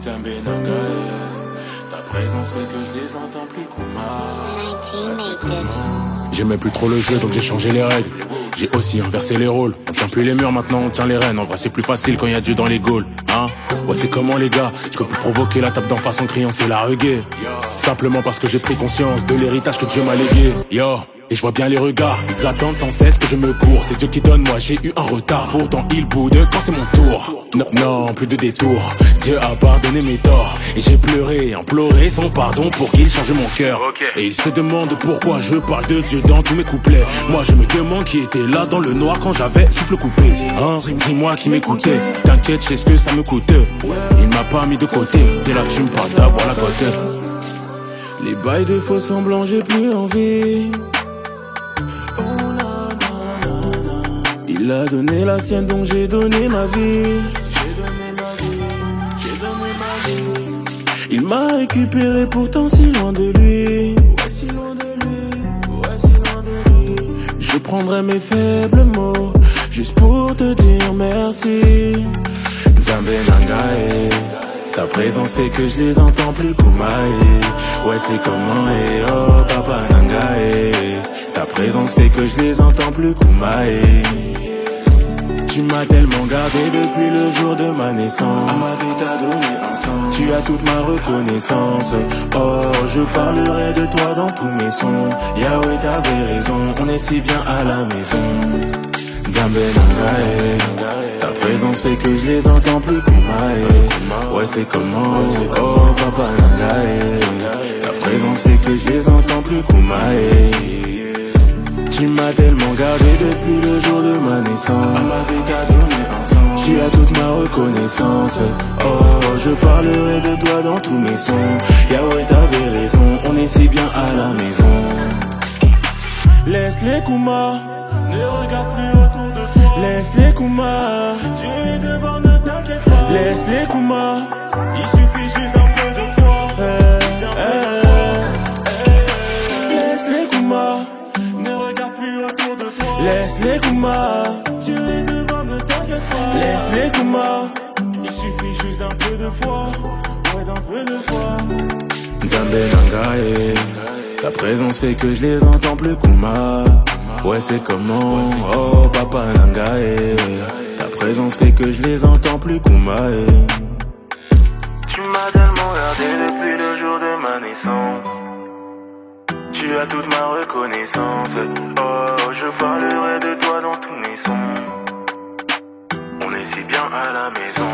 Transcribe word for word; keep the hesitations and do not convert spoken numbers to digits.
Nzambe Nangae, ta présence fait que je les entends plus Kuma. J'aimais plus trop le jeu donc j'ai changé les règles. J'ai aussi inversé les rôles. On tient plus les murs maintenant, on tient les rênes. En vrai c'est plus facile quand y a Dieu dans les Gaules. Hein? Ouais c'est comment les gars, je peux plus provoquer la tape d'en face en criant c'est la reggae. Simplement parce que j'ai pris conscience de l'héritage que Dieu m'a légué. Yo. Et je vois bien les regards, ils attendent sans cesse que je me cours. C'est Dieu qui donne, moi j'ai eu un retard. Pourtant il boude quand c'est mon tour. Non, non, plus de détours. Dieu a pardonné mes torts. Et j'ai pleuré, imploré son pardon pour qu'il change mon cœur. Et il se demande pourquoi je parle de Dieu dans tous mes couplets. Moi je me demande qui était là dans le noir quand j'avais souffle coupé. Hein, dis-moi qui m'écoutait. T'inquiète, je sais ce que ça me coûte. Il m'a pas mis de côté. Dès là tu me parles d'avoir la cote. Les bails de faux semblants, j'ai plus envie. Il a donné la sienne donc j'ai donné ma vie. J'ai donné ma vie, j'ai donné ma vie. Il m'a récupéré pourtant si loin de lui. Ouais si loin de lui, ouais si loin de lui. Je prendrai mes faibles mots juste pour te dire merci. Nzambe Nangae, ta présence fait que je les entends plus Kumae. Ouais c'est comment et oh papa Nangae. Ta présence fait que je les entends plus Kumae. Tu m'as tellement gardé depuis le jour de ma naissance. À ma vie t'as donné un sens. Tu as toute ma reconnaissance. Oh, je parlerai de toi dans tous mes sons. Yahweh t'avais raison, on est si bien à la maison. Nzambe Nangae, ta présence fait que je les entends plus Kumae. Ouais c'est comment, oh papa Nangae. Ta présence fait que je les entends plus Kumae. Tu m'as tellement gardé depuis le jour de ma naissance. À ma vie t'as donné un sens. Tu as toute ma reconnaissance. Oh, je parlerai de toi dans tous mes sons. Yahweh t'avais raison, on est si bien à la maison. Laisse les Kuma, ne regarde plus autour de toi. Laisse les Kuma, tu es devant, ne t'inquiète pas. Laisse les Kuma, il suffit juste d'un peu de foi. Hey, hey, hey. Laisse les Kuma. Laisse les Kuma, tu es devant, ne t'inquiète pas. Laisse les Kuma, il suffit juste d'un peu de foi. Ouais, d'un peu de foi. Nzambe Nangae, ta présence fait que je les entends plus Kuma. Ouais, c'est comment, oh papa Nangae. Ta présence fait que je les entends plus Kumae. Tu m'as tellement gardé depuis le jour de ma naissance. Tu as toute ma reconnaissance. Oh, je parlerai de toi dans tous mes sons. On est si bien à la maison.